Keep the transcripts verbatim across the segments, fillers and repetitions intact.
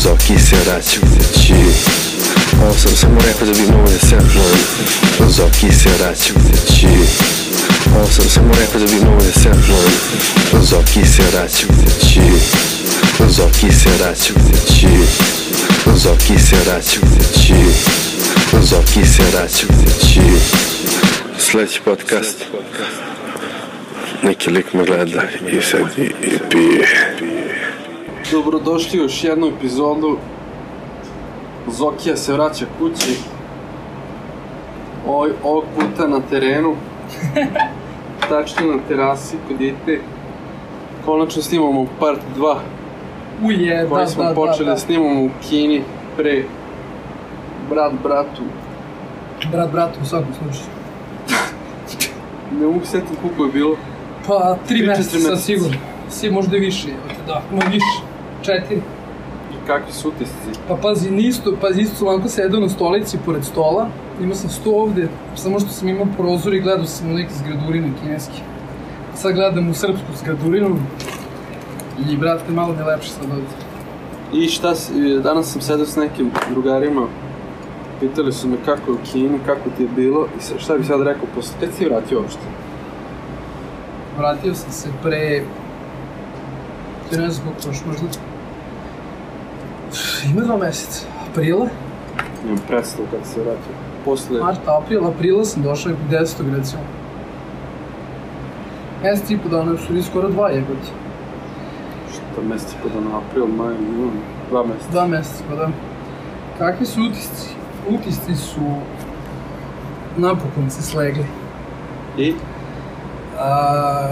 Zoki se vraća kući. Ovo sam samo rekao da bi mogo da se apnujem. Zoki se vraća kući. Ovo sam samo rekao da bi mogo da se apnujem. Zoki se vraća kući. Zoki se vraća kući. Zoki se vraća kući. Zoki se vraća kući. Sljedeći podcast. Neki lik me gleda i sad i, i pije. Dobrodošli u još jednu epizodu Zokija se vraća kući. Ovo, ovog puta na terenu. Tačnije na terasi kod dete. Konačno snimamo part dva. Uje, da, koji smo da, počeli da, da snimamo u Kini pre brat bratu. Brat bratu u svakom slučaju. Ne mogu sjetiti koliko je bilo. Pa, tri mjeseca mjeseca. sigurno. Svi možda i više, da, ima više. Četiri. I kakvi su utisci? Pa pazi, nisto, pazi, isto sam ovako sedao na stolici pored stola. Imao sam sto ovde, samo što sam imao prozor i gledao sam neki zgradurine kineski. Sad gledam u srpsku zgradurinu. I, brate, malo mi je lepše sad ovdje. I šta, danas sam sedao s nekim drugarima. Pitali su me kako je u Kini, kako ti je bilo i šta bi sad rekao posle, kad si vratio uopšte? Vratio sam se pre... Ti ne znam koliko prošlo, možda... Ima dva mjeseca. Aprila? Imam predstavu kad se vratio. Posle... Marta, april, aprila sam došao nekog desetog recimo. Mjesec i po dana, su skoro dva jebati. Šta mjesec i po dana, april, maj, jun, dva mjeseca. Dva mjeseca, pa da. Kakvi su utisci? Utisci su... Napokon se slegli. I? A...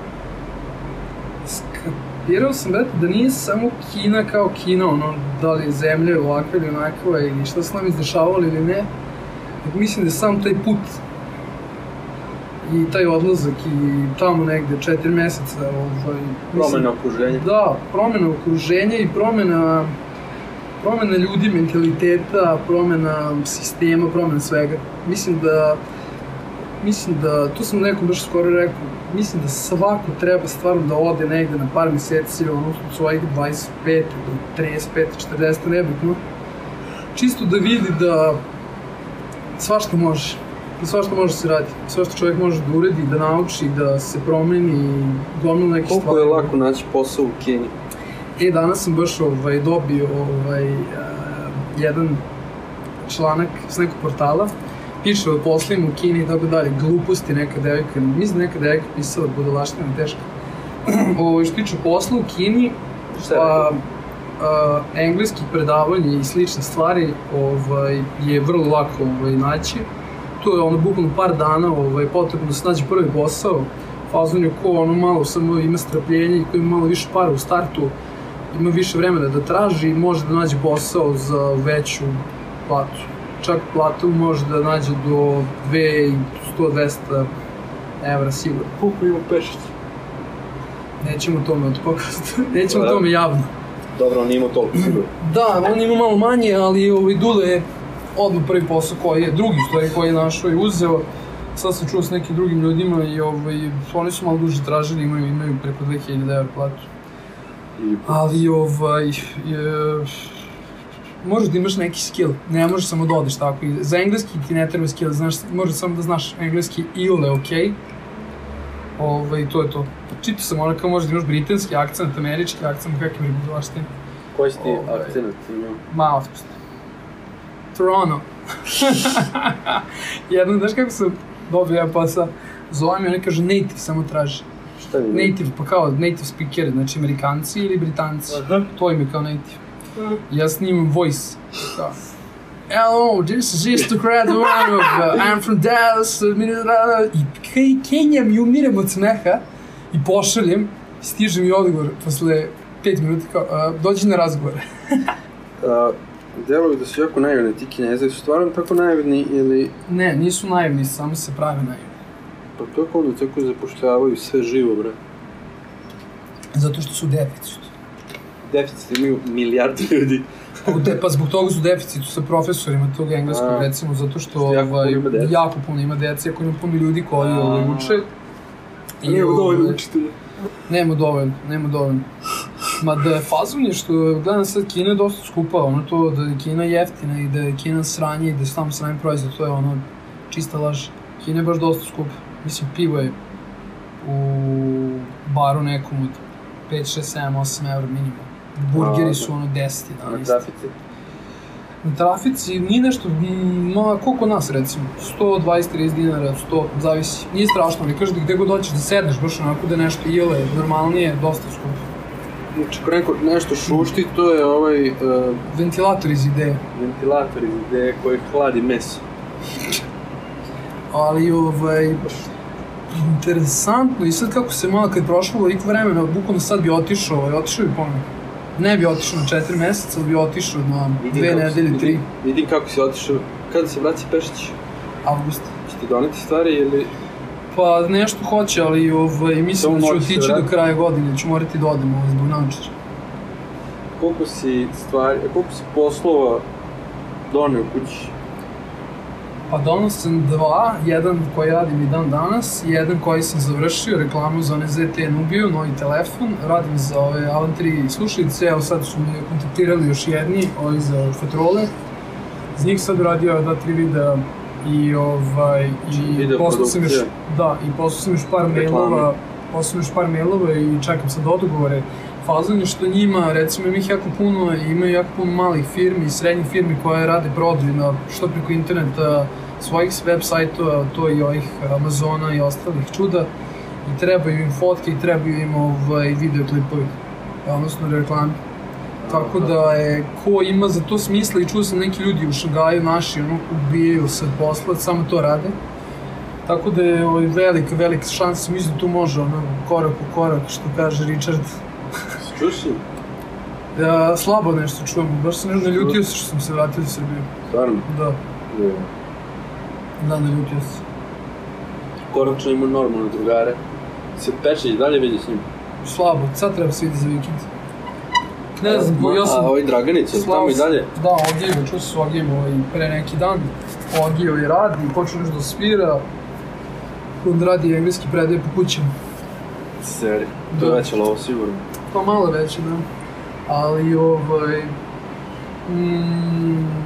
Skapirao sam, brate, da nije samo Kina kao Kina, ono, da li je zemlja ovakva ili onakva ili šta se nam izdešavalo ili ne. Mislim da je sam taj put i taj odlazak i tamo negde četiri mjeseca, ovaj... Promjena okruženja. Da, promjena okruženja i promjena... Promjena ljudi, mentaliteta, promjena sistema, promjena svega. Mislim da... Mislim da, to sam nekom baš skoro rekao, mislim da svako treba stvarno da ode negde na par mjeseci, ono, od svojih dvadeset pet do trideset pet, četrdeset, nebitno. Čisto da vidi da svašta može, da svašta može se raditi, svašta čovjek može da uredi, da nauči, da se promeni i gomilu neke stvari. Koliko je lako naći posao u Kini? E, danas sam baš ovaj, dobio ovaj, uh, jedan članak s nekog portala. Piše o poslima u Kini i tako dalje, gluposti neka devojka, mislim neka devojka pisala budalaština teška. Ovo što tiče posla u Kini, pa uh, engleski predavanje i slične stvari ovaj, je vrlo lako ovaj, naći. To je ono bukvalno par dana ovaj, potrebno da se nađe prvi posao. Fazon je ko ono malo samo ima strpljenje i ko ima malo više para u startu, ima više vremena da traži i može da nađe posao za veću platu. Čak platu može da nađe do dve sto do dvesta evra sigurno. Koliko ima Pešić? Nećemo tome od podcasta, nećemo da. tome javno. Dobro, on ima toliko sigurno. Da, on ima malo manje, ali ovaj, Dule je odmah prvi posao koji je, drugi stvari koji je našao i uzeo. Sad sam čuo s nekim drugim ljudima i ovaj, oni su malo duže tražili, imaju, imaju preko dve hiljade evra platu. I... Ali ovaj... Je... Možeš da imaš neki skill, ne možeš samo da odeš tako. Za engleski ti ne treba skill, znaš, možeš samo da znaš engleski ili okej. Ovaj, i to je to. Čitao sam ono kao možeš da imaš britanski akcent, američki akcent, kakvi mi budalaš ti. Koji si ti ovaj, akcent imao? Ma, otpusti. Toronto. Jedno, znaš kako sam dobio jedan posao, zove mi, oni kažu native, samo traži. Šta je? Native, pa kao native speaker, znači Amerikanci ili Britanci. Aha. To im je kao native. Ja snimam voice. Kao, hello, this is Istokrat Ivanov, uh, I'm from Dallas, uh, i kenjam i umirem od smeha i pošaljem, stiže mi odgovor posle pet minuta kao, uh, dođi na razgovor. uh, Delovi da su jako naivni ti Kinezi, su stvarno tako naivni ili... Ne, nisu naivni, samo se prave naivni. Pa kako onda tako zapošljavaju sve živo, bre? Zato što su deficit. Deficit imaju milijardu ljudi. De, pa zbog toga su deficitu sa profesorima tog engleskog, a, recimo, zato što, što jako, ovaj, puno jako puno ima dece, ako ima puno ljudi koji ovaj, uče. I nema dovoljno učitelja. Nema dovoljno, nema dovoljno. Ma da je fazon je što, gledam sad, Kina je dosta skupa, ono to da je Kina jeftina i da je Kina sranje i da je tamo sranje proizvod, to je ono čista laž. Kina je baš dosta skupa. Mislim, pivo je u baru nekom od pet, šest, sedam, osam evra minimum. Burgeri su ono deset, jedanaest. Na trafici? Na trafici nije nešto, ma koliko nas recimo, sto dvadeset do trideset dinara, sto, zavisi. Nije strašno, ali kažeš da gde god hoćeš da sedneš, baš onako da je nešto jele, normalnije, dosta skupo. Znači, ako neko nešto šušti, to je ovaj... Uh, Ventilator iz ideje. Ventilator iz ideje koji hladi meso. Ali ovaj... interesantno i sad kako se malo kad je prošlo veliko vremena, bukvalno sad bi otišao, ovaj, otišao bi ponovno. Ne bi otišao na četiri meseca, ali bi otišao na dve nedelje, tri. Vidim kako si otišao. Kada se vraci Pešić? Avgust. Će ti doneti stvari ili... Pa nešto hoće, ali ovaj, mislim da ću otići do kraja godine, ću morati da odem ovaj, zbog naočara. Koliko si stvari, koliko si poslova doneo kući? Pa donao sam dva, jedan koji radim i dan danas, jedan koji sam završio, reklamu za one Z T Nubiju, novi telefon, radim za ove Alan tri slušalice, evo sad su me kontaktirali još jedni, ovi za Fatrole, z njih sad uradio dva, tri videa i ovaj, i poslao sam još, da, i poslao sam još par mailova, poslao sam još par mailova i čekam sad odgovore. Fazon je što njima, recimo, ima ih jako puno, imaju jako puno malih firmi i srednjih firmi koje rade prodaju na što preko interneta svojih web sajtova, to i ovih Amazona i ostalih čuda i trebaju im fotke i trebaju im ovaj, videoklipovi, odnosno reklame. Tako da je, ko ima za to smisla i čuo sam neki ljudi u Šangaju naši, ono, ubijaju se posla, samo to rade. Tako da je ovaj, velika, velika šansa, mislim da tu može, ono, korak po korak, što kaže Richard. Čuš li? Ja, slabo nešto čujem, baš sam nešto naljutio se što sam se vratio u Srbiju. Stvarno? Da. Da. Da, naljutio se. Konačno ima normalne drugare. Se Pešić i dalje vidi s njim? Slabo, sad treba se vidi za vikend. Ne znam, Ma, ja sam... A ovaj Draganić, je tamo i dalje? Da, Ogijevo, čuo se s Ogijevo ovaj, pre neki dan. Ogijevo i radi, počeo nešto da svira. Onda radi engleski predaje po kućima. Seri, to je veće lovo sigurno. Pa malo veće, da. Ali, ovaj... Mm,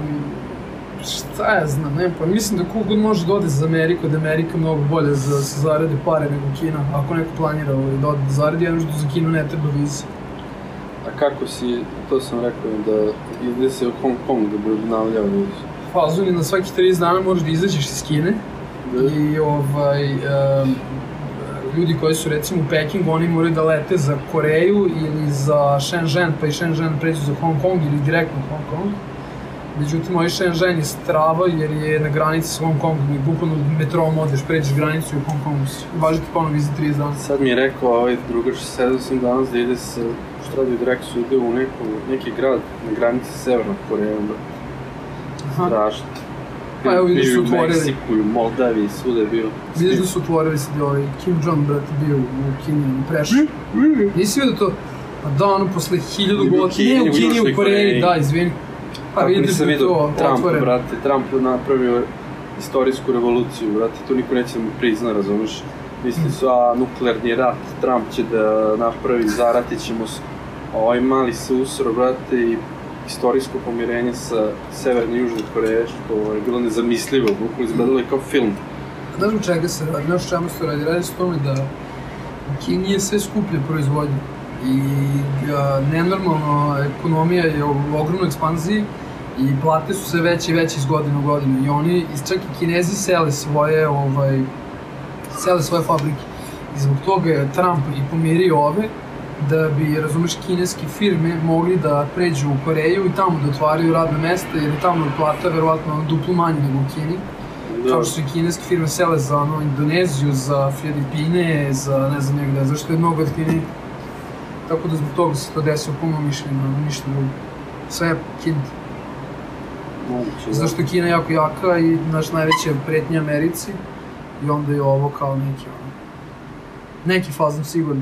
šta ja znam, ne, pa mislim da kogod može da ode za Ameriku, da je Amerika mnogo bolje za se zarade pare nego Kina. Ako neko planira ovaj, da ode da zaradi, jedno što za Kinu ne treba viza. A kako si, to sam rekao da ide se u Hong Kong da bi obnavljao vizu? Fazon je na svaki trideset dana možeš da izađeš iz Kine. Da. I ovaj... Um, ljudi koji su recimo u Pekingu, oni moraju da lete za Koreju ili za Shenzhen, pa i Shenzhen pređu za Hong Kong ili direktno u Hong Kong. Međutim, ovaj Shenzhen je strava jer je na granici s Hong Kongom i bukvalno metrom odeš, pređeš granicu i u Hong Kongu si. Važi ti ponovno viza trideset dana. Sad mi je rekao ovaj drugar što sedao sam danas da ide se, što radi direkt su ide u neku, neki grad na granici s Severnom Korejom. Strašno. Pa evo vidiš su otvorili. U Meksiku, u Moldaviji, svuda je bio. Vidiš da su otvorili sad je ovaj Kim Jong, brate, bio u Kini, prešao. Nisi vidio to? Pa da, ono, posle hiljadu godina, ne u Kini, u Koreji, da, izvini. Pa vidiš da je to Trump, otvoreno. brate, Trump napravio istorijsku revoluciju, brate, to niko neće da mu prizna, razumeš? Misli su, a, nuklearni rat, Trump će da napravi, zaratit ćemo se. A ovaj mali se usro, brate, i istorijsko pomirenje sa Severne i Južne Koreje, što je bilo nezamislivo, bukvalno izgledalo je kao film. Znaš u čega se radi, znaš u čemu se radi, radi se tome da u Kini je sve skuplje proizvodnje i a, nenormalno ekonomija je u ogromnoj ekspanziji i plate su sve veće i veće iz godine u godinu i oni, čak i Kinezi sele svoje, ovaj, sele svoje fabrike i zbog toga je Trump i pomirio ove da bi, razumeš, kineske firme mogli da pređu u Koreju i tamo da otvaraju radna mesta, jer je tamo plata verovatno duplo manje nego u Kini. Da. Kao što su i kineske firme sele za ono, Indoneziju, za Filipine, za ne znam negde, zašto je mnogo jeftinije. Tako da zbog toga se to desilo po mojom mišljenju, ništa drugo. Sve je Kina. Moguće, zašto je Kina jako jaka i naš najveća pretnja Americi i onda je ovo kao neki ono, neki fazon sigurno.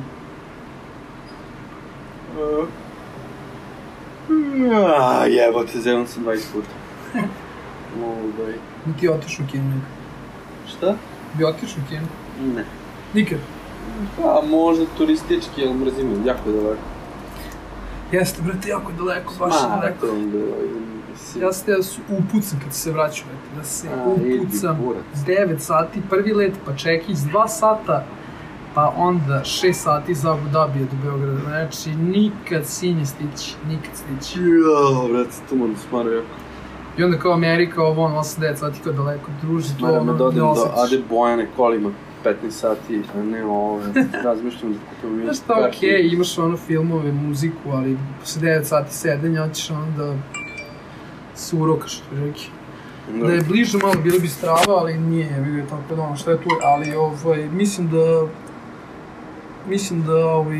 Aaaa, jebote, zevan sam dvadeset puta. Ovaj... Ni ti otiš u Kinu? Šta? Bi otiš u Kinu? Ne. Nikad? Pa, možda turistički, ali mrzim, jako je daleko. Jeste, brate, jako daleko, baš je daleko. Maraton bilo. Ja se ja se upucam kad se vraćam, brate, da se A, upucam. idi, kurac. devet sati, prvi let, pa čekić, dva sata, pa onda šest sati za Abu Dhabija do Beograda. Znači, nikad sinje stići, nikad stići. Jao, brate, tu moram smaru jako. I onda kao Amerika, ovo ono, osam devet sati kao daleko, druži, to Moram ono, da odem ne do osjetiš. Ade Bojane kolima petnaest sati, a ne ovo, razmišljam da kupim Znaš šta, okej, okay, imaš ono filmove, muziku, ali posle devet sati sedenja, hoćeš ono da se urokaš, što bi reki. Da je bliže malo, bilo bi strava, ali nije, vidio je tako da ono, šta je tu, ali ovaj, mislim da, mislim da, ovaj,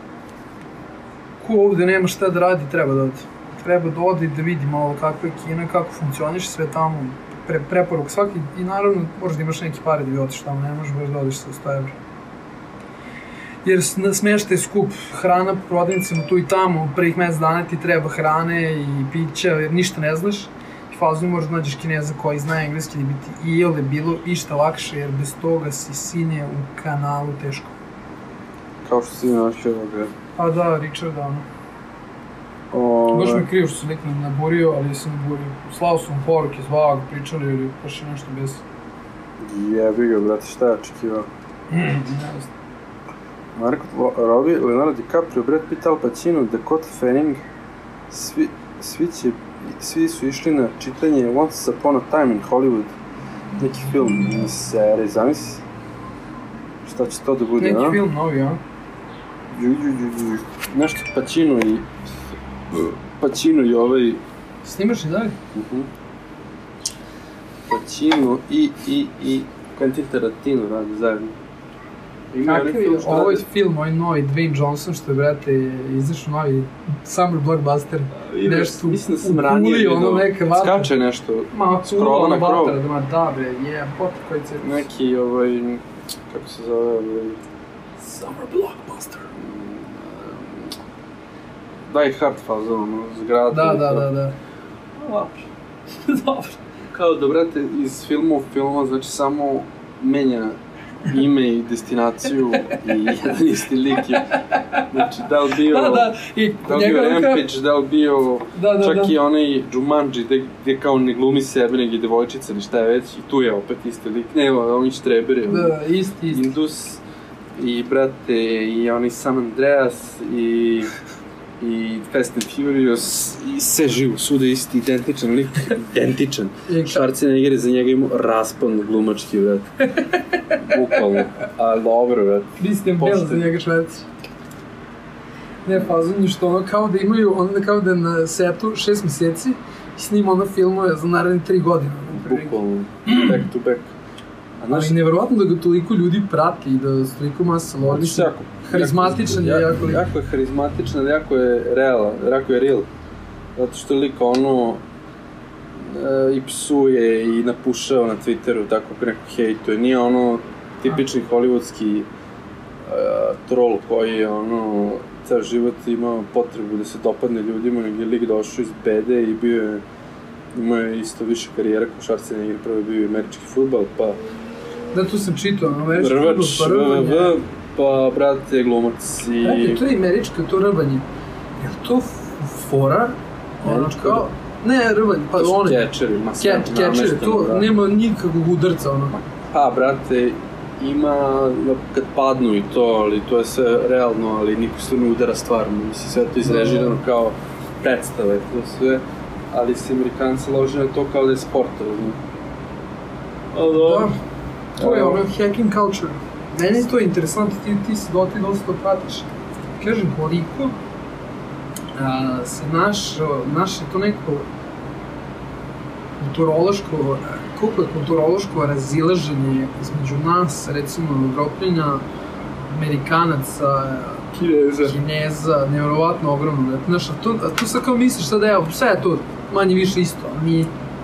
ko ovde nema šta da radi, treba da ode. Treba da ode i da vidi malo kakva je Kina, kako funkcioniš sve tamo, pre, preporuk svaki, i naravno možeš da imaš neki pare da bi otiš tamo, ne možeš baš da odeš sa sto evra. Jer smeštaj skup, hrana po prodavnicama tu i tamo, prvih mesec dana ti treba hrane i pića, jer ništa ne znaš. I fazno možeš da nađeš Kineza koji zna engleski da bi ti i ovde bilo išta lakše, jer bez toga si sine u kanalu teško. Kao što si našao ovoga. Pa da, Richard, ono. Ove... Baš mi je krivo što sam nekako naborio, ali sam naborio. Slao sam mu poruke, zvao ga, pričali ili baš je nešto bez... Jebi ga, brate, šta je očekivao? Ne znam. Margot Robbie, Leonardo DiCaprio, Brad Pitt, Al Pacino, Dakota Fanning, svi, svi, će, svi su išli na čitanje Once Upon a Time in Hollywood, neki film iz serije, zamisli? Šta će to da bude, neki a? film novi, a? Ju, ju, ju, ju. Nešto Pacino i... Pacino i ovaj... Snimaš i dalje? Uh-huh. Pacino i, i, i Quentin Tarantino radi zajedno. Kakav je ovaj film, ovaj novi Dwayne Johnson, što je, brate, izašao novi Summer Blockbuster, nešto mislim da sam ranije vidio, ono neka vatra. Skače nešto, ma, krova na krov. Vatra, ma da bre, je, pot koji će... Neki, ovaj, kako se zove, ovaj... Summer Blockbuster. Die Hard faza, ono, zgrada. Da, da, da, da. Dobro. Dobro. Kao da, brate, iz filma u filma, znači samo menja ime i destinaciju i jedan isti lik je, znači da li bio, da, da, i da li bio Rampage, da li bio da, da, čak da. i onaj Jumanji gde, gde kao ne glumi sebe nego i devojčica ili šta je već i tu je opet isti lik, ne evo, oni štreberi, da, isti, isti. Indus i brate i onaj San Andreas i i Fast and Furious i sve živo, svuda isti, identičan lik, identičan. Schwarzenegger je za njega imao raspon glumački, vrat. Bukvalno, ali dobro, vrat. Christian Bale za njega švec. Ne, fazon je što ono kao da imaju, ono kao da je na setu šest meseci i snima ono filmove za naredne tri godine. Bukvalno, back to back. A znaš, ali nevjerovatno da ga toliko ljudi prati i da s toliko masa lodi. Harizmatičan je jako lik. Jako je harizmatičan, ali jako je real, jako je real. Zato što je lik ono e, i psuje i napušao na Twitteru, tako neko hejtuje. Nije ono tipični hollywoodski e, troll koji je ono ceo život imao potrebu da se dopadne ljudima, nego je lik došao iz bede i bio je, imao je isto više karijera kao Schwarzenegger, prvo je bio američki fudbal, pa da, tu sam čitao, američki fudbal, Rvač, pa rvanje. V, pa brate glumac i... Brate, to je američka, to rvanje. Je li to fora? Ono kao... Ne, rvanje, pa to one... To su catcheri, ma sve namešteno, catcheri, to brate. nema nikakvog udarca, ono. Pa, brate, ima kad padnu i to, ali to je sve realno, ali niko se ne udara stvarno. Mislim, sve to izrežirano kao predstave, to sve. Ali se Amerikanci lože na to kao da je sport, razumije. Ali dobro. To je ono hacking culture. Meni je to interesantno, ti, ti se do, ti dosta to pratiš. Kažem, koliko a, se naš, naše to neko kulturološko, koliko je kulturološko razilaženje između nas, recimo, Evropljenja, Amerikanaca, Kineza, Kineza, nevjerovatno ogromno. Znaš, a to, a to sad kao misliš sad, evo, sve je to manje više isto, a mi...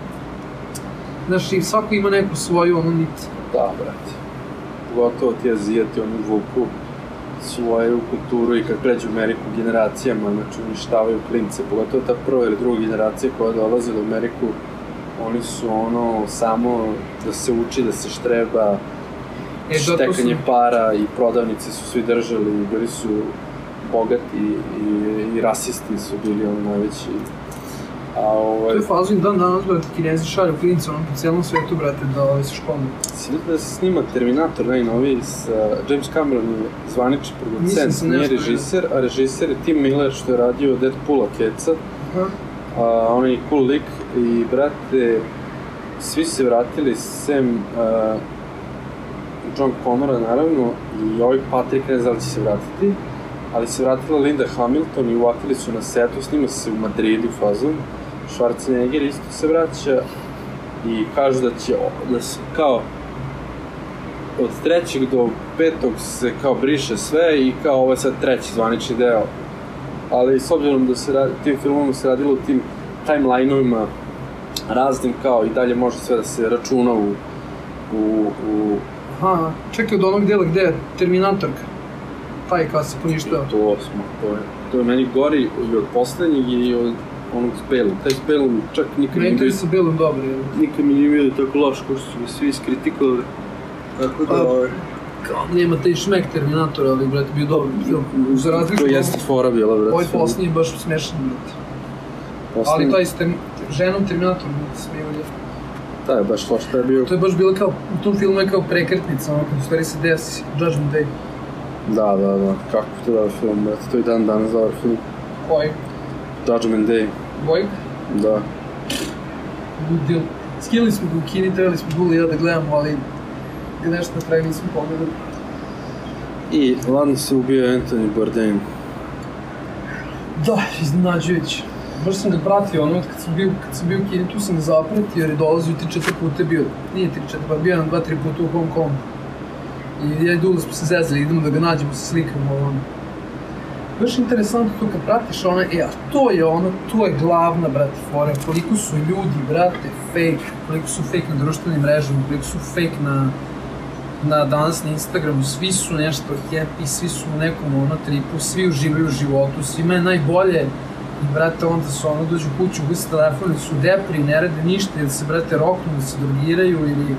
Znaš, i svako ima neku svoju ono nit. Da, brate. Pogotovo ti Azijati, oni vuku svoju kulturu i kad pređu u Ameriku generacijama, znači uništavaju klince, pogotovo ta prva ili druga generacija koja dolaze u Ameriku, oni su ono samo da se uči, da se štreba, e, štekanje su... para i prodavnice su svi držali i bili su bogati i, i rasisti su bili oni najveći. A ovaj... To je fazu i dan danas, brate, Kinezi šalju klinice, ono po cijelom svetu, brate, da ovaj se školu. Si vidio da se snima Terminator najnoviji s uh, James Cameron je zvanični producent, nije režiser, a režiser je Tim Miller što je radio Deadpoola Keca. Uh, on je cool lik i, brate, svi se vratili sem uh, John Connora, naravno, i ovaj Patrick, ne znam da će se vratiti, ali se vratila Linda Hamilton i uvatili su na setu, snima se u Madridu fazom. Schwarzenegger isto se vraća i kažu da će, da se kao od trećeg do petog se kao briše sve i kao ovo je sad treći zvanični deo. Ali s obzirom da se radi, tim filmom se radilo u tim timeline-ovima raznim, kao i dalje može sve da se računa u... u, u... Aha, čekaj, od onog dela gde je Terminatorka, taj kad se poništava. To osmo, to je, to je meni gori i od poslednjeg i od onog s Belom. Taj s Belom čak nikad mi nije bio... sa Belom dobro, jel? Nikad mi nije bio tako loš, ko što su me svi iskritikovali. Tako da, ovaj... Kao, nema taj šmek Terminatora, ali, brate, bio dobro film. Za razliku... To jeste fora bila, brate. Ovaj posljednji je baš smešan, brate. Ali taj s tem... ženom Terminatorom ne smiju lijepo. Da, je baš loš, to je bio... To je baš bilo kao, u tom filmu je kao prekretnica, ono, kad u stvari se desi, Judgment Day. Da, da, da, kako to je film, brate, to je dan danas dobar film. Koji? Judgment Day. Koji? Da. Ludil. Skinuli smo ga u kini, trebali smo Bula i ja da gledamo, ali je nešto na kraju nismo pogledali. I ladno se ubio Anthony Bourdain. Da, iznenađujući. Baš sam ga pratio, ono, kad sam bio, kad sam bio u kini, tu sam ga zapratio jer je dolazio tri četiri puta, bio, nije tri četiri, pa bio nam dva tri puta u Hong Kongu. I ja i Dula smo se zezali, idemo da ga nađemo, se slikamo, ono. Baš interesantno to kad pratiš ono, e, a to je ono, to je glavna, brate, fora, koliko su ljudi, brate, fake, koliko su fake na društvenim mrežama, koliko su fake na, na danas na Instagramu, svi su nešto happy, svi su u nekom ono tripu, svi uživaju u životu, svima je najbolje i, brate, onda su ono, dođu kuću, ugasi telefon, su depri, ne rade ništa, ili se, brate, roknu, ili se drogiraju, ili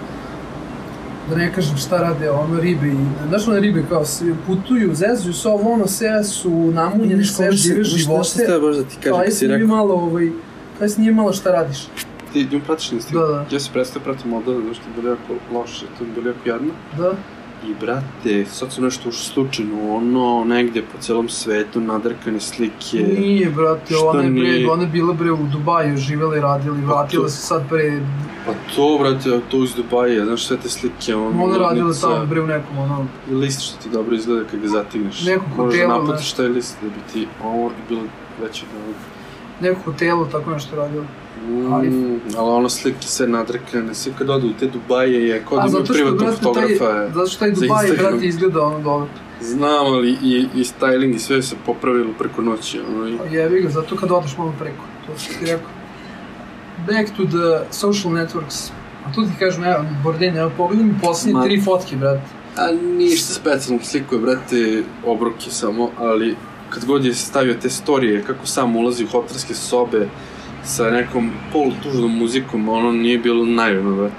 da ne kažem šta rade, ono, ribe i, znaš one ribe kao se putuju, zezuju se ovo, ono, sve su namunjene, sve žive živote. Šta ste baš da ti kažem, kad si rekao? Malo, ovaj, kaj si nije malo šta radiš? Ti nju pratiš na Instagram? Da, da. Ja se predstavio pratim odavde, znaš, to je bilo jako loše, to je bilo jako jadno. Da. I, brate, sad su nešto ušlo slučajno, ono, negde po celom svetu, nadrkane slike. Nije, brate, ona je, bre, ona je bila, bre, u Dubaju, živjela i radila i vratila se sad, bre... Pa to, brate, to iz Dubaja, znaš, sve te slike, ono... Ona je radila tamo, bre, u nekom, ono... I list što ti dobro izgleda kad ga zatigneš. Neko hotelu, možda naputiš taj list da bi ti ovo bilo veće od ovoga. Neko hotelu, tako nešto radila. Mm, ali... ali ono slike sve nadrkane, sve kad odu u te Dubaje je kod imaju privatnog fotografa. Taj, zato što taj Dubaj, brate, izgleda ono dobro. Znam, ali i, i styling i sve se popravilo preko noći. Ono, i... Jebi ga, zato kad odeš malo preko, to što ti rekao. Back to the social networks. A tu ti kažem, evo, Bourdain, evo, pogledaj mi posljednje tri fotke, brate. A ništa specijalno slikuje, brate, obroke samo, ali kad god je stavio te storije, kako sam ulazi u hotelske sobe sa nekom polutužnom muzikom, ono nije bilo naivno, brate.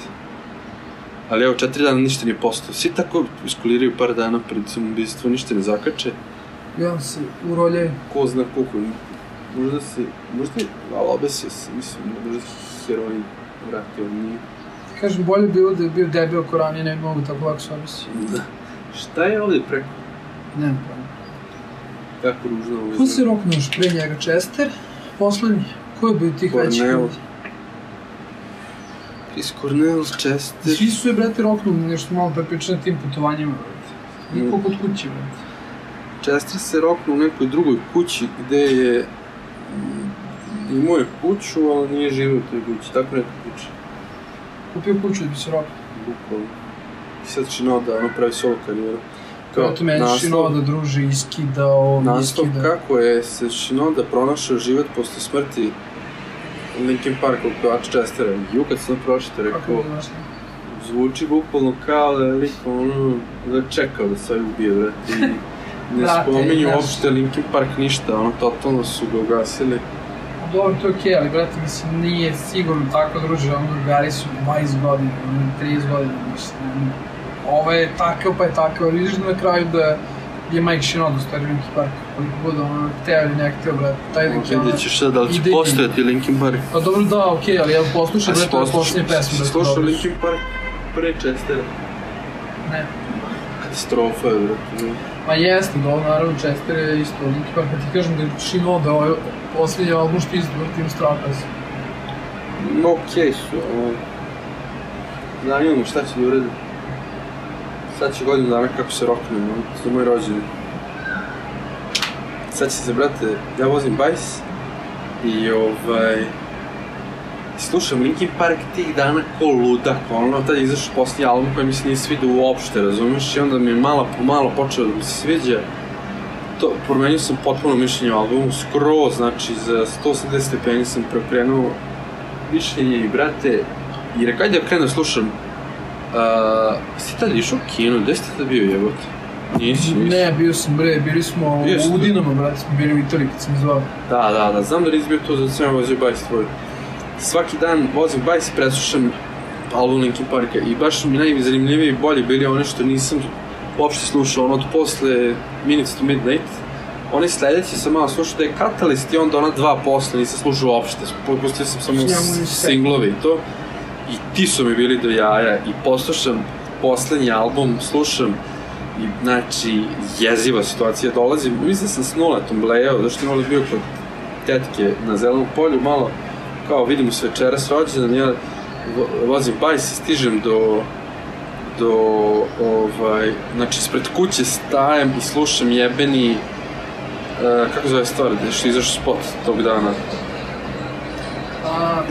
Ali evo, četiri dana ništa nije postao. Svi tako iskuliraju par dana pred samoubistvo, ništa ne zakače. Ja se uroljaju. Ko zna koliko. Možda se, možda je malo obesio se, mislim, možda heroin vratio, nije. Kažem, bolje bilo da je bio debel ko ranije, ne mogu tako lako se obesio. Da. Šta je ovdje preko? Nemam pojma. Kako ružno ovo izgleda. Ko se roknuoš pre njega? Chester? Poslednji? Ko je bio tih većih ljudi? Chris Cornell, Chester... Svi su je, brate, roknuli nešto malo prepričane tim putovanjima, brate. Niko kod kuće, brate. Chester se roknuo u nekoj drugoj kući gde je... imao je kuću, ali nije živio u toj kući, tako neka kuća. Kupio kuću da bi se roknuo. Bukvalno. I sad Shinoda, ono pravi solo karijeru. Eto meni Shinoda druži, iskidao, naslov kako je se Shinoda pronašao život posle smrti Linkin Parka u pevača Chestera. Ju, kad sam pročitao, rekao, zvuči bukvalno kao da je lik ono, da je čekao da se ovaj ubije, vrati. I ne spominju uopšte Linkin Park ništa, ono, totalno su ga ugasili. Dobro, to je okej, ali, brate, mislim, nije sigurno tako druže, ono, drugari su dvadeset godina, trideset godina, mislim, ovo je takav pa je takav, vidiš da na kraju da je Mike Shinoda stvari Linkin Park, koliko bude ono, hteo ili ne hteo, brate, taj lik je ono... Vidjet ćeš sad da li će idejni. postojati Linkin Park. Pa dobro, da, okej, ali ja poslušam, brate, to je posljednje pesme, brate, Slušao dobro. Linkin Park pre Chestera. Ne. Katastrofa je, brate. Ma jeste, da, naravno, Chester je isto Linkin Park, kad ti kažem da je Shinoda, ovaj posljednji album špizdu, brate, im strakas. No, okej su, ono... Zanimamo šta će da urede. Sad će godinu dana kako se rokne, no, za moj rođendan. Sad će se, brate, ja vozim bajs i ovaj... slušam Linkin Park tih dana ko ludak, ono, tad je izašao posljednji album koji mi se nije svidio uopšte, razumiješ? I onda mi je malo po malo počeo da mi se sviđa. To, promenio sam potpuno mišljenje o albumu, skroz, znači za sto osamdeset stepeni sam preokrenuo mišljenje i, brate, i rekao, ajde ja krenem da slušam. Uh, si tad išao u kino, gde si tad bio, jebote? Nisi, nisi. Ne, bio sam, bre, bili smo Bio sam u tu. Dinamo, brate, smo bili u Italiji kad sam zvao. Da, da, da, znam da nisi bio tu, zato sam ja vozio bajs tvoj. Svaki dan vozim bajs i preslušam album Linkin Parka i baš mi najzanimljiviji i bolji bili one što nisam uopšte slušao, ono od posle Minutes to Midnight. Oni sledeći sam malo slušao da je Catalyst i onda ona dva posle nisam slušao uopšte, pustio sam samo singlovi i to. I ti su mi bili do jaja i poslušam poslednji album, slušam i, znači, jeziva situacija, dolazim, mislim da sam s Nuletom blejao, zašto je Nulet bio kod tetke na Zelenom polju, malo, kao vidimo se večeras rođendan, ja vozim bajs i stižem do, do, ovaj, znači, ispred kuće stajem i slušam jebeni, uh, kako zove stvar, što je izašao spot tog dana. A,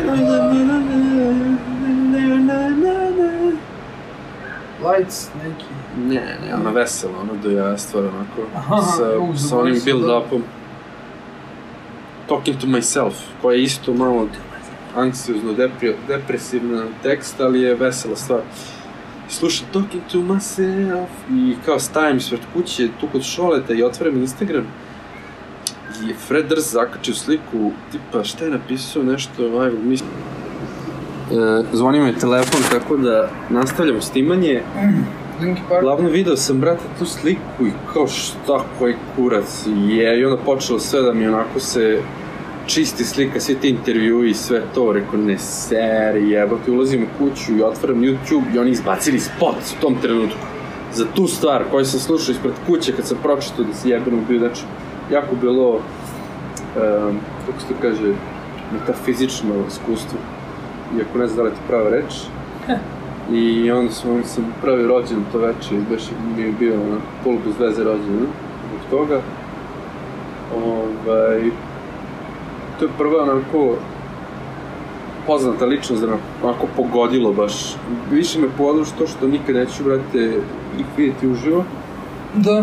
Lights, neki. Ne, ne, ona vesela, ona do ja stvar onako, Aha, sa, u, sa onim zaboravio sam, build-upom. Talking to Myself, koja je isto malo anksiozno, depre, depresivna tekst, ali je vesela stvar. Slušam Talking to Myself i kao stajem ispred kuće, tu kod Šoleta i otvaram Instagram i Fred Durst zakačio sliku, tipa šta je napisao nešto, aj, mislim. E, zvoni me telefon, tako da nastavljamo snimanje. Linkin Park. Glavno video sam, brate, tu sliku i kao šta, koji kurac je, i onda počelo sve da mi onako se čisti slika, svi ti intervjui i sve to, rekao, ne seri, jebote, ulazim u kuću i otvaram YouTube i oni izbacili spot u tom trenutku za tu stvar koju sam slušao ispred kuće kad sam pročitao da se jebeno bio, znači, jako bilo, um, kako se to kaže, metafizično iskustvo, iako ne znam da li je to prava reč. I onda sam, sam pravi rođen to veče i baš mi je bio na polu bez veze rođen, zbog toga. Ovaj, to je prva onako poznata ličnost da me onako pogodilo baš. Više me pogodilo što što nikad neću, brate, ih vidjeti uživo. Da.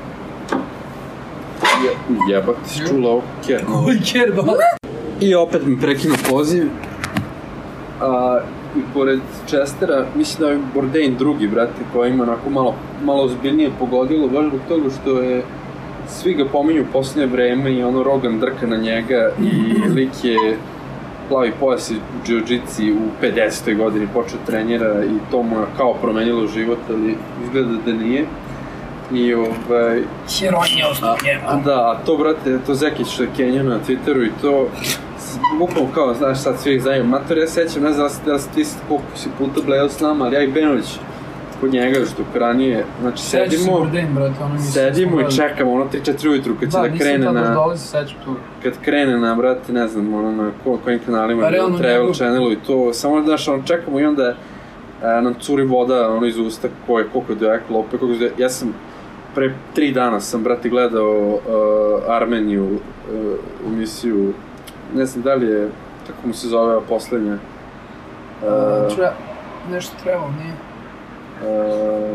Je, jebat, si čula ovo ker. Koji ker, da. I opet mi prekinuo poziv. A, i pored Chestera, mislim da je Bourdain drugi, brate, koji ima onako malo, malo ozbiljnije pogodilo, baš zbog toga što je, svi ga pominju u posljednje vreme i ono Rogan drka na njega i lik je plavi pojas u jiu-jitsi u pedesetoj godini počeo trenira i to mu je kao promenilo život, ali izgleda da nije. I ovaj... Heroj je ostao njema. Da, a to, brate, to Zekić što je Kenjano na Twitteru i to... Bukvalno kao, znaš, sad svi ih znaju. Mater, ja sećam, ne znam da si ti koliko si puta blejao s nama, ali ja i Benović kod njega još dok ranije, znači sedimo, Bourdain, brate, ono mislim, sedimo i čekamo, ono tri četiri ujutru kad će da krene na... Da, nisam tada dolazi, sećam tu. Kad krene na, brate, ne znam, ono, na ko, kojim kanalima, Pa, realno, Travel njegov- Channelu i to, samo, znaš, ono, čekamo i onda a, nam curi voda, ono, iz usta, ko je, koliko je dojak lope, koliko je, ja sam, pre tri dana sam, brate, gledao uh, Armeniju, uh, emisiju, ne znam da li je, kako mu se zove, poslednja. Uh, Tre... Nešto trebao, nije. uh,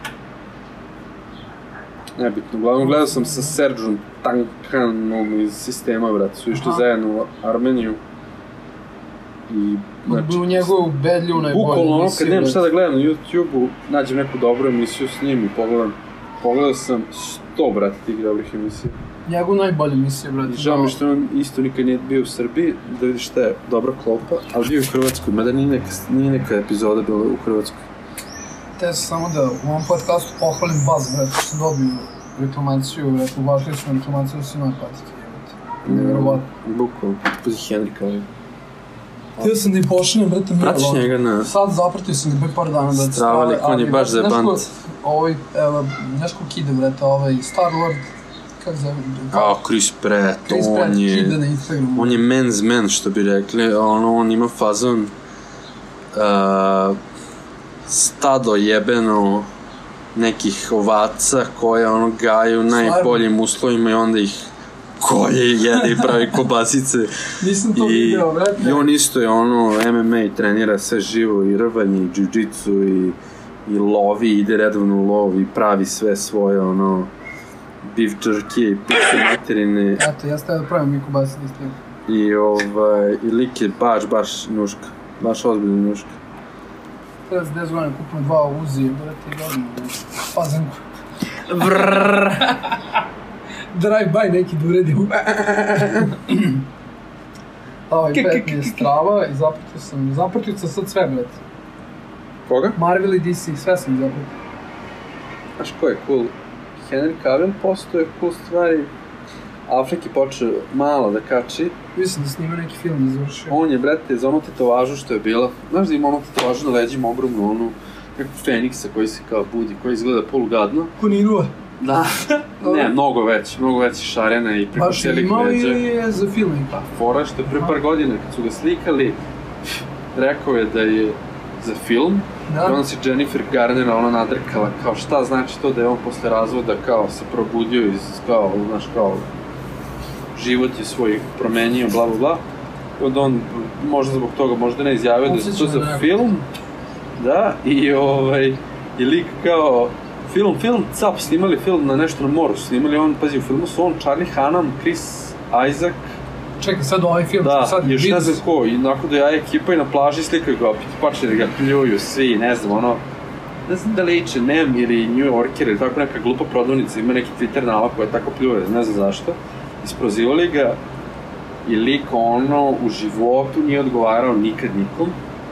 nebitno, uglavnom gledao sam sa Serđom Tankanom iz Sistema, brate, su išli Aha. zajedno u Armeniju. I, Znači, u njegovu bedlju najbolje bukvalno ono, emisiju, kad nemam brate. šta da gledam na YouTube-u, nađem neku dobru emisiju s njim i pogledam. Pogledao sam sto, brate, tih dobrih emisija. Njegovu najbolje emisiju, brate. Žao mi što on isto nikad nije bio u Srbiji, da vidiš šta je dobra klopa, ali bio u Hrvatskoj, mada nije neka, nije neka epizoda bila u Hrvatskoj. Te sam samo da u ovom podcastu pohvalim Baz, brate, što sam dobio reklamaciju, vrati, uvažili su reklamaciju svima patike, nevjerovatno. Bukvalno, pazi Henry Cavill. Htio sam da i pošaljem, brate, mail. Pratiš njega na... Sad zapratio sam ga pre par dana, brate. Stravali, on je baš zajebant. Ovaj, evo, znaš ko kide, brate, ovaj Star-Lord, kako zove? Kao Chris Pratt, Chris Pratt on je... kide na Instagramu. On je men's man, što bi rekli, ono, on ima fazon... Uh, stado jebeno nekih ovaca koje ono gaju u najboljim uslovima i onda ih kolje, jede i pravi kobasice. Nisam to video, brate. I on isto je ono M M A trenira sve živo i rvanje i jiu-jitsu i, i lovi, ide redovno u lov i pravi sve svoje ono beef jerky i piše materine. Eto, ja stavio da pravim mi kobasice isto. I ovaj, i lik je baš, baš njuška, baš ozbiljno njuška. Sada za deset godina kupimo dva Uzije, brate, i godinu u fazanku. Vrrrrrr. Drive-by neki da uredim. Ovaj pet mi je strava i zapratio sam, zapratio sam sad sve, brate. Koga? Marvel i D C, sve sam zapratio. Znaš ko je cool? Henry Cavill postoje cool stvari. Affleck je počeo malo da kači. Mislim da snima neki film da završio. On je, brate, za onu tetovažu što je bila. Znaš da ima onu tetovažu na leđima ogromnu, onu nekog Feniksa koji se kao budi, koji izgleda polugadno. Kunirua. Da. Ne, mnogo veći, mnogo veći šarena i preko baš celih leđa. Baš je imao ili je za film i pa? Fora što je pre par godina kad su ga slikali, rekao je da je za film. Da. I onda se Jennifer Garner ono nadrkala, kao šta znači to da je on posle razvoda kao se probudio iz, kao, znaš, kao život je svoj promenio, bla bla bla. I onda on, možda zbog toga, možda ne izjavio da je to za film. Da, i ovaj, i lik kao, film, film, cap, snimali film na nešto na moru, snimali on, pazi, u filmu su on, Charlie Hunnam, Chris Isaac. Čekaj, sad ovaj film, da, sad još ne znam ko, i nakon da ja ekipa i na plaži slikaju ga, opet počeli da ga pljuju svi, ne znam, ono, ne znam da li H and M ili New Yorker ili tako neka glupa prodavnica, ima neki Twitter nalog koja tako pljuje, ne znam zašto. Isprozivali ga i lik ono u životu nije odgovarao nikad nikom.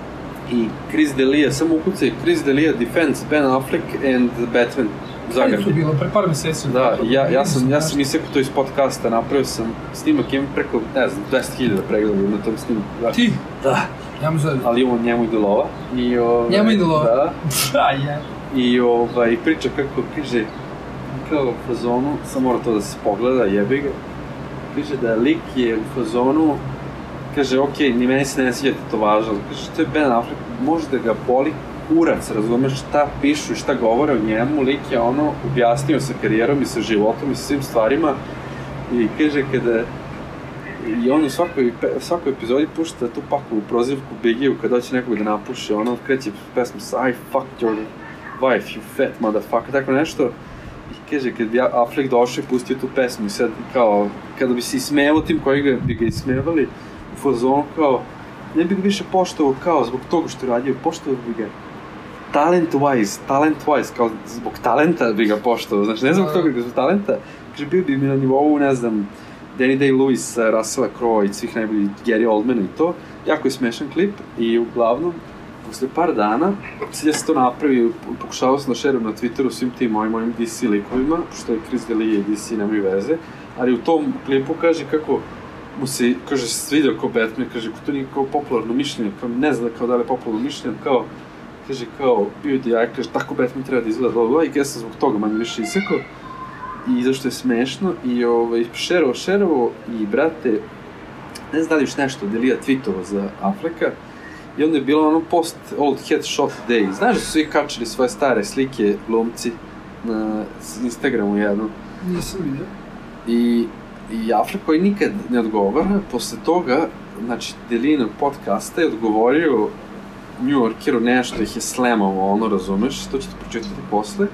I Chris D'Elia, samo ukucaj Chris D'Elia Defense, Ben Affleck and Batman. Kada je to bilo? Pre par meseci? Da, ja, ja sam, ja sam isekao to iz podcasta, napravio sam snimak, imam preko, ne znam, dvesta hiljada pregleda na tom snimku. Da. Ti? Da. Ja mu zove. Ali on njemu ide lova. I, ovaj, njemu ide lova? Da. Da, je. I ovaj, priča kako, kaže, kao u fazonu, sam mora to da se pogleda, jebi ga. Kaže da lik je u fazonu, kaže, okej, ni meni se ne sviđa tetovaža, ali kaže, to je Ben Affleck, može da ga boli kurac, razumeš šta pišu i šta govore o njemu, lik je ono objasnio sa karijerom i sa životom i sa svim stvarima i kaže kada i on u svakoj, svakoj epizodi pušta tu pakovu prozivku Biggie-u kada hoće nekog da napuše, ono kreće pesmu sa I fucked your wife, you fat motherfucker, tako nešto. I kaže, kad bi Affleck došao i pustio tu pesmu i sad kao, kada bi se ismevao tim koji ga, bi ga ismevali u fazonu kao, ne bi ga više poštovao kao zbog toga što je radio, poštovao bi ga talent-wise, talent-wise, kao zbog talenta bi ga poštovao, znači ne zbog toga, zbog talenta, kaže, bio bi mi na nivou, ne znam, Danny Day-Lewis, Russella Crowe i svih najboljih, Gary Oldmana i to, jako je smešan klip i uglavnom, posle par dana, sad ja sam to napravio, pokušavao sam da šerujem na Twitteru svim tim mojim, mojim D C likovima, pošto je Chris D'Elia i D C nemaju veze, ali u tom klipu kaže kako mu se, kaže, svidio kao Batman, kaže, ko to nije kao popularno mišljenje, kao ne zna kao da li je popularno mišljenje, kao, kaže, kao, bio da ja, kaže, tako Batman treba da izgleda, bla, bla, i ja sam zbog toga manje više isekao, i zašto je smešno, i ovaj, šerovo, šerovo, i brate, ne znam da li još nešto, D'Elia tweetovo za Afflecka, i onda je bilo ono post Old Headshot Day, znaš da su svi kačili svoje stare slike glumci na Instagramu jedno. Nisam vidio. I I Affleck koji nikad ne odgovara, posle toga, znači, D'Elijinog podcasta je odgovorio New Yorkeru nešto, ih je slamao, ono, razumeš, to ćete pročitati posle.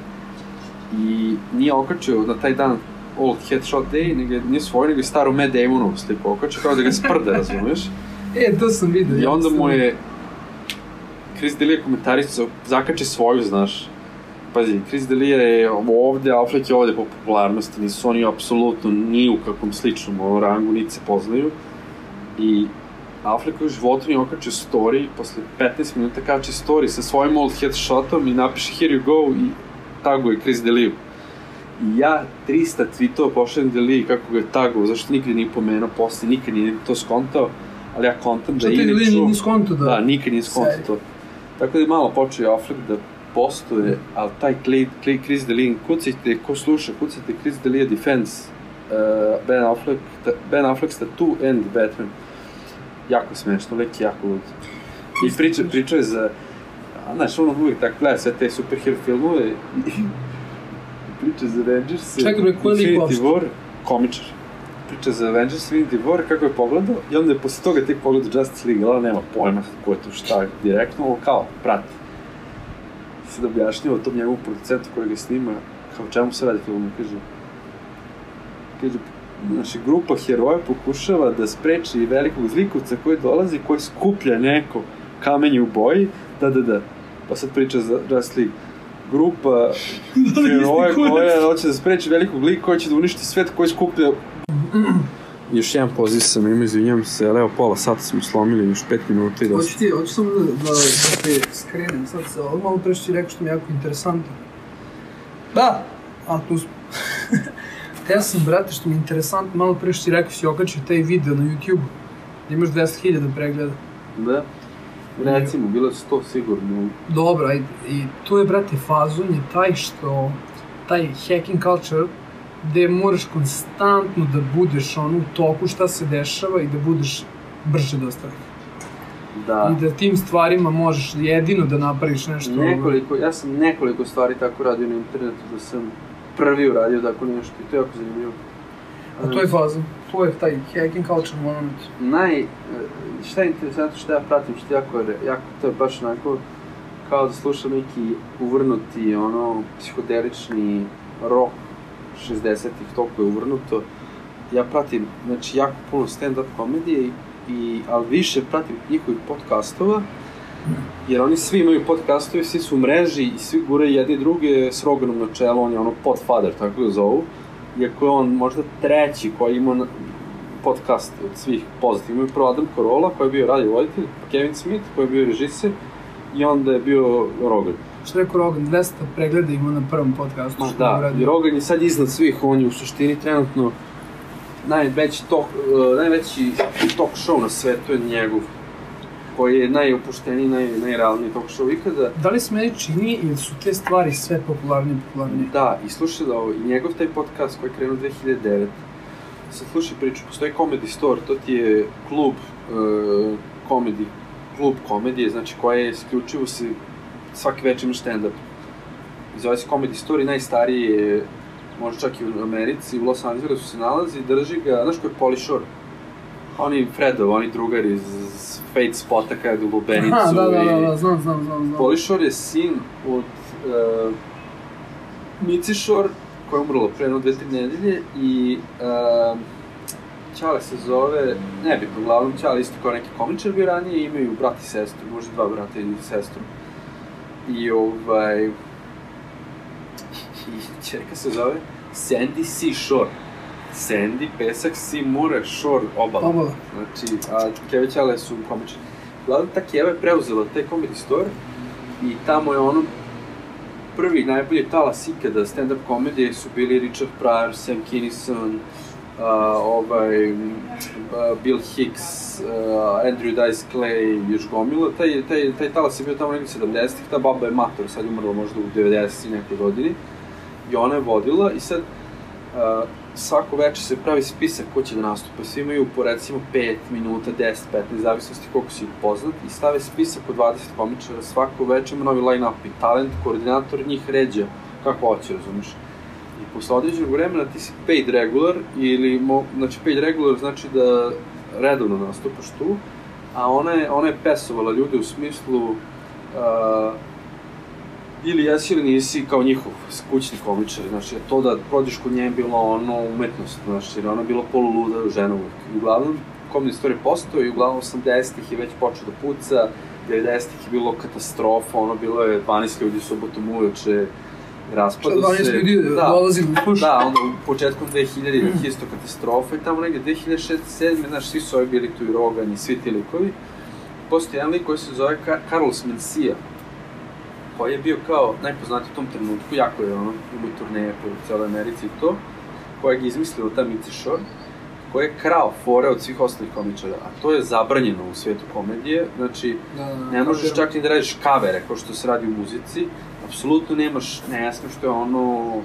I nije okačio na taj dan Old Headshot Day, nego nije svoj, nego je staru Matt Damonovu sliku okačio, kao da ga sprde, razumeš. E, to sam vidio. I onda mu je Chris D'Elia komentarisao, zakači svoju, znaš. Pazi, Chris D'Elia je ovde, Affleck je ovde po popularnosti, nisu oni apsolutno ni u kakvom sličnom rangu, niti se poznaju. I Affleck u životu nije okačio story, posle petnaest minuta kači story sa svojim old headshotom i napiše here you go i taguje Chris D'Elia. I ja trista tweetova pošaljem Deli kako ga je tagovao, zašto nikad nije pomenuo posle, nikad nije to skontao, ali ja kontam da Iliću... Što ti Deli nije skonto da? Da, nikad nije skonto to. Tako da je malo počeo Affleck da postuje, ali taj Chris D'Elia, kucajte, ko sluša, kucajte Chris D'Elia Defense, uh, Ben Affleck, Ben Affleck's Tattoo and Batman. Jako smešno, lik je jako lud. I priča, priča je za, a, znaš, ono uvijek tako gleda sve te superhero filmove i priča za Avengers, Infinity War, komičar. Priča za Avengers, Infinity War, kako je pogledao, i onda je posle toga tek pogledao Justice League, ali nema pojma ko je to šta direktno, ovo kao, prati. Sad objašnjava tom njegovu producentu koji ga snima, kao čemu se radi film, kaže, kaže, znači, grupa heroja pokušava da spreči velikog zlikovca koji dolazi, koji skuplja neko kamenje u boji, da, da, da, pa sad priča za Justice League. Grupa heroja koja hoće da spreči velikog lika koji će da uništi svet koji skuplja... Još jedan poziv sam ima, izvinjam se, ali evo pola sata smo slomili, još pet minuta i dosta. Hoću ti, hoću samo da, da, da te skrenem, sad se, ali malo pre što ti rekao što mi je jako interesantno. Da, a tu smo. Te ja sam, brate, što mi je interesantno, malo pre što ti rekao si okačio taj video na YouTube, gdje imaš dvesta hiljada pregleda. Da, recimo, bilo je sto sigurno. Dobro, ajde, i tu je, brate, fazon je taj što, taj hacking culture, gde moraš konstantno da budeš ono u toku šta se dešava i da budeš brže dostavljen. Da. I da tim stvarima možeš jedino da napraviš nešto... Nekoliko, ja sam nekoliko stvari tako radio na internetu, da sam prvi uradio tako nešto i to je jako zanimljivo. A to je faza, to je taj hacking culture moment. Naj, šta je interesantno što ja pratim, što je jako, jako, to je baš onako kao da slušam neki uvrnuti, ono, psihodelični rock šezdesetih, toliko je uvrnuto. Ja pratim, znači, jako puno stand-up komedije, i, ali više pratim njihovih podcastova, jer oni svi imaju podcastove, svi su u mreži i svi gure jedni druge s Roganom na čelu, on je ono podfather, tako ga zovu, iako je on možda treći koji ima podcast od svih pozitivnih. Imaju prvo Adam Carolla koji je bio radiovoditelj, pa Kevin Smith koji je bio režiser i onda je bio Rogan. Što rekao Rogan, dvesta pregleda ima na prvom podcastu. Ma da, i Rogan je sad iznad svih, on je u suštini trenutno najveći talk, uh, najveći talk show na svetu je njegov, koji je najopušteniji, naj, najrealniji talk show ikada. Da li se meni čini ili su te stvari sve popularnije i popularnije? Da, i slušaj da ovo, i njegov taj podcast koji je krenuo dve hiljade devete. Sad slušaj priču, postoji Comedy Store, to ti je klub uh, komedi, klub komedije, znači koja je isključivo se svaki večer ima stand-up. I zove se Comedy Store i najstariji je, možda čak i u Americi, u Los Angelesu se nalazi, drži ga, znaš ko je Pauly Shore? Oni Fredov, oni drugari iz Fate Spota kada je u Lubenicu. Aha, da, da, da, da, znam, znam, znam. Pauly Shore je sin od uh, Mici Shore, koja je umrla pre jedno dve, tri nedelje, i uh, Ćale se zove, nebitno, uglavnom Ćale isto kao neki komičar bio ranije, imaju brat i sestru, možda dva brata i sestru. I ovaj... I čeka se zove Sandy Sea Shore. Sandy, pesak, Sea, more, Shore, obala. Obala. Znači, a Keva i Ćale su komičari. Uglavnom, ta Keva je preuzela taj Comedy Store i tamo je ono prvi najbolji talas ikada stand-up komedije su bili Richard Pryor, Sam Kinison, uh, ovaj, uh, Bill Hicks, uh, Andrew Dice Clay, još gomila. Taj, taj, taj talas je bio tamo negdje sedamdesetih, ta baba je mator, sad je umrla možda u devedesetih nekoj godini. I ona je vodila i sad uh, svako večer se pravi spisak ko će da nastupa. Svi imaju po recimo pet minuta, deset, petnaest, zavisnosti koliko si ih poznat i stave spisak od dvadeset komičara, svako večer ima novi line-up i talent, koordinator njih ređa kako hoće, razumiješ. I posle određenog vremena ti si paid regular ili, mo, znači paid regular znači da redovno nastupaš tu, a ona je, ona je pesovala ljude u smislu uh, ili jesi ili nisi kao njihov kućni komičar, znači to da prođeš kod nje je bilo ono umetnost, znači jer ona je bila poluluda žena uvijek. I uglavnom, Comedy Store je postao i uglavnom osamdesetih je već počeo da puca, devedesetih je bilo katastrofa, ono bilo je dvanaest ljudi subotom uveče, raspada se. dvanaest ljudi dolazili u sluš? Da, onda u početkom dve hiljaditih isto katastrofa i tamo negdje dve hiljade šeste, sedme, znaš, svi su ovi bili tu i Rogan i svi ti likovi. Postoji jedan lik koji se zove Carlos Mencia. koji je bio kao najpoznatiji u tom trenutku, jako je ono, imao turneje po cijeloj Americi i to, kojeg je izmislio ta Mitzi Shore, koji je krao fore od svih ostalih komičara, a to je zabranjeno u svijetu komedije, znači Da, da, ne možeš da. čak ni da radiš kavere, kao što se radi u muzici, apsolutno nemaš, ne smiješ, što je ono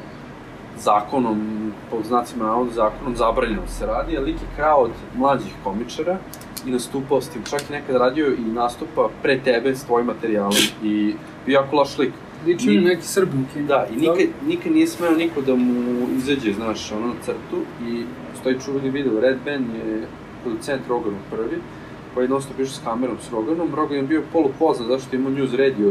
zakonom, pod znacima navoda zakonom, zabranjeno se radi, a lik je krao od mlađih komičara i nastupao s tim, čak i nekad radio i nastupa pre tebe s tvojim materijalom i bio jako loš lik. Liči mi neki Srbin kino. Da, i nikad, nikad nije smeo niko da mu izađe, znaš, ono na crtu i postoji čuveni video, Red Band je producent Roganov prvi, koji je non-stop išao s kamerom s Roganom. Rogan je bio polupoznat zašto je imao News Radio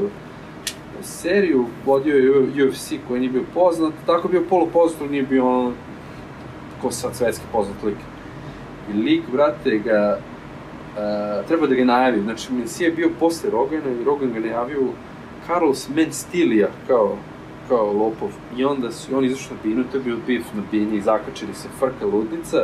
seriju, vodio je U F C koji nije bio poznat, tako bio polupoznat, nije bio ono ko sad svetski poznat lik. I lik, brate, ga, uh, treba da ga najavi, znači Mencia je bio posle Rogana i Rogan ga najavio Carlos Mencilija kao, kao lopov i onda su on izašao na binu, to je bio bif na bini i zakačili se frka ludnica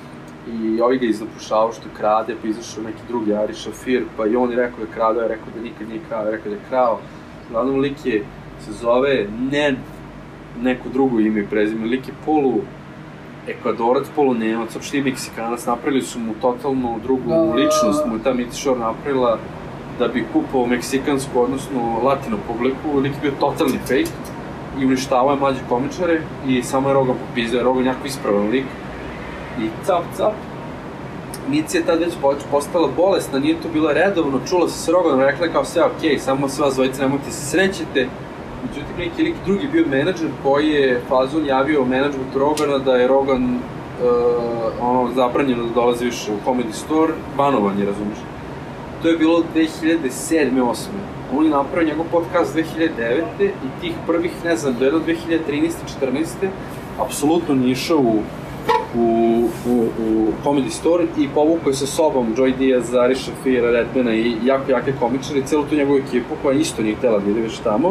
i ovi ga iznapušavao što krade, pa izašao neki drugi Ari Šafir, pa i on je rekao da je kradao, je rekao da nikad nije krao, je rekao da je krao. Glavnom lik je, se zove ne neko drugo ime i prezime, lik je polu Ekvadorac, polu Nemac, uopšte je Meksikanac, napravili su mu totalno drugu da, ličnost, mu je ta Mitzi Shore napravila da bi kupao meksikansku, odnosno latino publiku, lik je bio totalni fake i uništavao je mlađe komičare i samo je Rogan popizao, je Rogan jako ispravan lik i cap cap. Mitzi je tad već postala bolesna, nije to bilo redovno, čula se s Roganom, rekla je kao sve okej, okay, samo sve vas dvojice nemojte se srećete. Međutim, neki lik drugi bio menadžer koji je fazon javio menadžmentu Rogana da je Rogan uh, ono, zabranjeno da dolazi više u Comedy Store, banovan je, razumiješ. To je bilo dve hiljade sedme osme On je napravio njegov podcast dve hiljade devete i tih prvih, ne znam, do jedno dve hiljade trinaeste četrnaeste apsolutno nije išao u u, u, u Comedy Store i povukao je sa sobom Joy Diaz, Ari Šafira, Redmana i jako jake komičare i celu tu njegovu ekipu koja isto nije htjela da ide već tamo.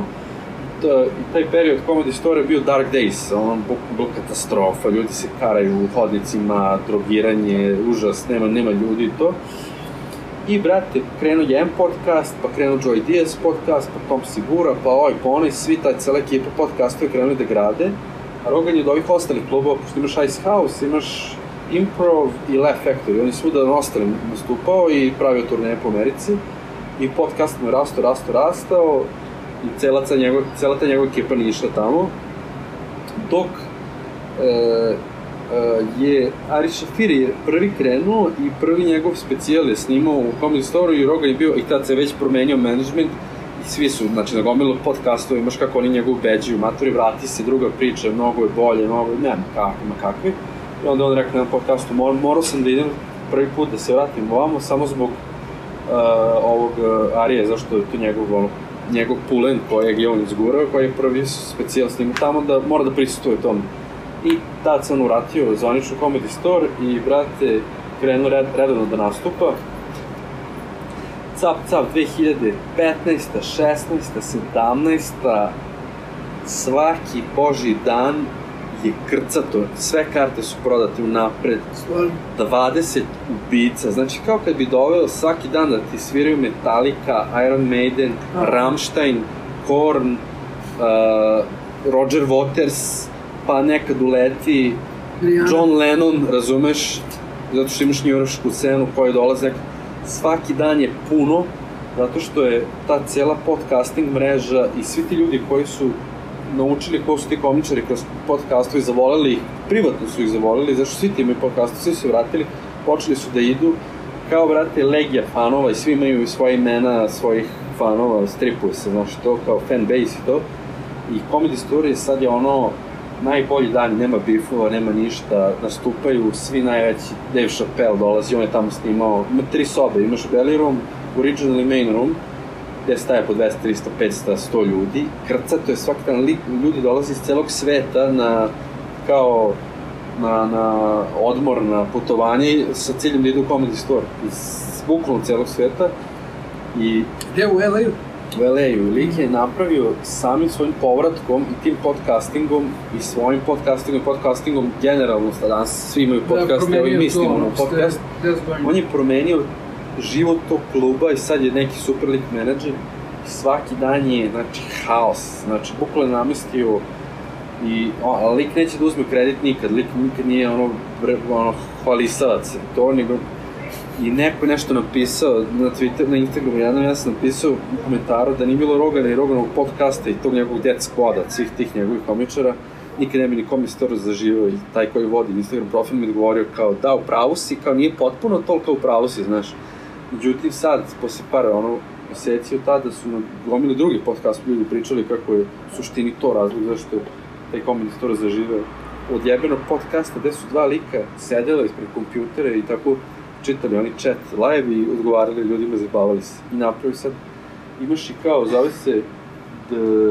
I taj period Comedy Store je bio Dark Days, on bila katastrofa, ljudi se karaju u hodnicima, drogiranje, užas, nema, nema ljudi i to. I, brate, krenuo jedan podcast, pa krenuo Joy Diaz podcast, pa Tom Segura, pa ovaj, pa onaj, svi, ta cijela ekipa podcasta je krenuli da grade. A Rogan je od ovih ostalih klubova, pošto imaš Ice House, imaš Improv i Laugh Factory, on je svuda na ostalim nastupao i pravio turneje po Americi. I podcast mu je rastao, rastao, rastao i cela ta njegova, cela ta njegova ekipa nije išla tamo. Dok e, e, je Ari Šafir je prvi krenuo i prvi njegov specijal je snimao u Comedy Store i Rogan je bio, i tad se već promenio management. Svi su, znači, na gomilu podcastova imaš kako oni njegovu beđuju, maturi, vrati se, druga priča, mnogo je bolje, mnogo je, nema kakvi, ma kakvi. I onda on rekao na podcastu, mor, morao sam da idem prvi put da se vratim ovamo, samo zbog uh, ovog uh, Arije, zašto je tu njegov, ono, njegov pulen kojeg je on izgurao, koji je prvi specijal snimao tamo, da mora da prisustuje tome. I tad sam uratio zvaničnu Comedy Store i, brate, krenuo red, redovno da nastupa. Cap, cap, dve hiljade petnaeste, šesnaeste, sedamnaeste svaki božji dan je krcato, sve karte su prodate unapred, dvadeset ubica, znači kao kad bi doveo svaki dan da ti sviraju Metallica, Iron Maiden, Rammstein, Korn, uh, Roger Waters, pa nekad uleti John Lennon, razumeš, zato što imaš njujoršku scenu koja dolaze nekad. Svaki dan je puno, zato što je ta cijela podcasting mreža i svi ti ljudi koji su naučili ko su ti komičari kroz podcastu i zavoleli ih, privatno su ih zavoleli, zašto svi ti imaju podcastu, svi su vratili, počeli su da idu, kao, brate, legija fanova i svi imaju svoje imena svojih fanova, stripuje se, znaš, to kao fanbase i to. I Comedy Store je sad je ono, najbolji dan, nema bifova, nema ništa, nastupaju svi najveći, Dave Chappelle dolazi, on je tamo snimao, ima tri sobe, imaš belly room, original i main room, gde staje po dvesta, trista, petsto, sto ljudi, krca, to je svaki dan, ljudi dolazi iz celog sveta na, kao, na, na odmor, na putovanje, sa ciljem da idu u Comedy Store, iz bukvalno celog sveta, i... Gde u L A-u? U L A-u. Lik je napravio samim svojim povratkom i tim podcastingom i svojim podcastingom i podcastingom generalno, danas svi imaju podcast, evo i mislimo na podcast. On je promenio život tog kluba i sad je neki super lik menadžer svaki dan je, znači, haos, znači, bukvalno namestio i, o, lik neće da uzme kredit nikad, lik nikad nije ono, bre, ono, hvalisavac, to nego, i neko je nešto napisao na Twitter, na Instagramu, jednom ja sam napisao u komentaru da nije bilo Rogana i Roganovog podcasta i tog njegovog Dead Squada, svih tih njegovih komičara, nikad ne bi nikom istoriju zaživao i taj koji vodi Instagram profil mi odgovorio kao da, u pravu si, kao nije potpuno toliko u pravu si, znaš. Međutim, sad, posle par ono, meseci od tada su na gomili drugi podcast ljudi pričali kako je u suštini to razlog zašto je taj komedi istoriju zaživao. Od jebenog podcasta gde su dva lika sedela ispred kompjutera i tako čitali oni chat live i odgovarali ljudima, zabavali se. I napravili sad, imaš i kao, zove se The,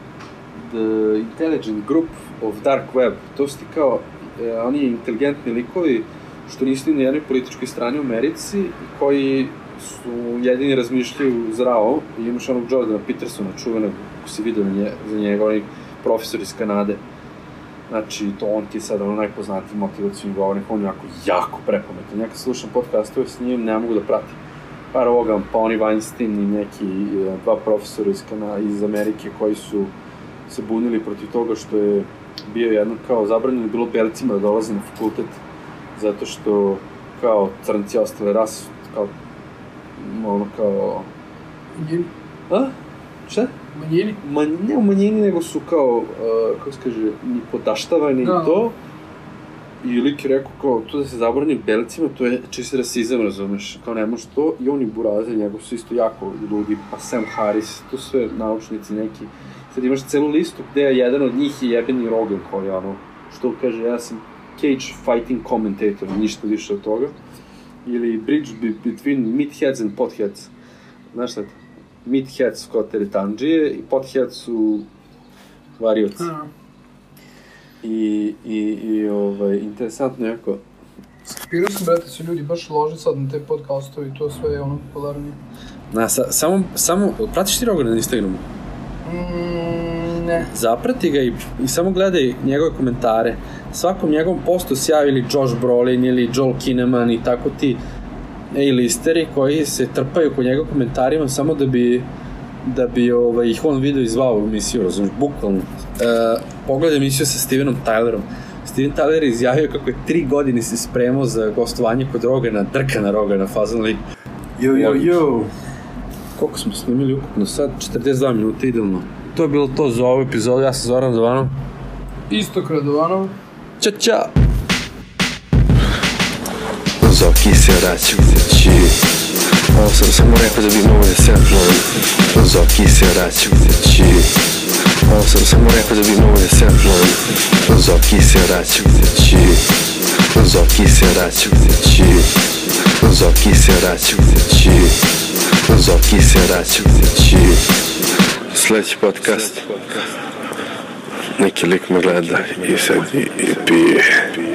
the Intelligent Group of Dark Web. To su ti kao, eh, oni inteligentni likovi što nisu ni na jednoj političkoj strani u Americi i koji su jedini razmišljaju zdravo. I imaš onog Jordana Petersona, čuvenog, ko si vidio nje, za njega, onaj profesor iz Kanade. Znači, to on ti je sad ono najpoznatiji motivacijni govornik, on je jako, jako prepametan. Ja kad slušam podcastove s njim, ne mogu da pratim. Pa Rogan, pa oni Weinstein i neki dva profesora iz, Kana, iz Amerike koji su se bunili protiv toga što je bio jedno kao zabranjeno bilo belcima da dolaze na fakultet zato što kao crnci ostale rase, kao ono kao... Manjini? A? Šta? Manjini? Man, ne u manjini, nego su kao, uh, kako se kaže, ni podaštavani i to. I lik je rekao kao, to da se zabrani belcima, to je čisti rasizam, razumeš, kao ne može to. I oni buraze, njegov su isto jako ludi, pa Sam Harris, to sve naučnici neki. Sad imaš celu listu gde je jedan od njih je jebeni Rogan koji ono, što kaže, ja sam cage fighting commentator, ništa više od toga. Ili bridge between meatheads and potheads. Znaš šta je to? Meatheads su kao teretandžije i potheads su varioci. I, i, i ovaj, interesantno je jako. Skapirao sam, brate, su ljudi baš lože sad na te podcastovi i to sve je ono popularnije. Na, sa, samo, samo, pratiš ti Rogana na Instagramu? Mm, ne. Zaprati ga i, i samo gledaj njegove komentare. Svakom njegovom postu se javi ili Josh Brolin ili Joel Kinnaman i tako ti A-listeri koji se trpaju po njegovim komentarima samo da bi da bi ovaj, ih on video izvao u emisiju, razumiješ, bukvalno. E, pogledaj emisiju sa Stevenom Tylerom. Steven Tyler je izjavio kako je tri godine se spremao za gostovanje kod Rogana, drka na Rogana, fazan lik. Jo, jo, jo. Koliko smo snimili ukupno sad? četrdeset dva minuta, idealno. To je bilo to za ovu epizodu, ja sam Zoran Radovanov. Istok Radovanov. Ćao, čao! Zoki se vraća kući. Ovo sam samo rekao da bi mogo da se aplovi. Zoki se vraća kući. Ovo sam samo rekao da bi mogo da se aplovi. Zoki se vraća kući. Zoki se vraća kući. Zoki se vraća kući. Zoki se vraća kući. Sljedeći podcast. Neki lik me gleda i sad i, i pije.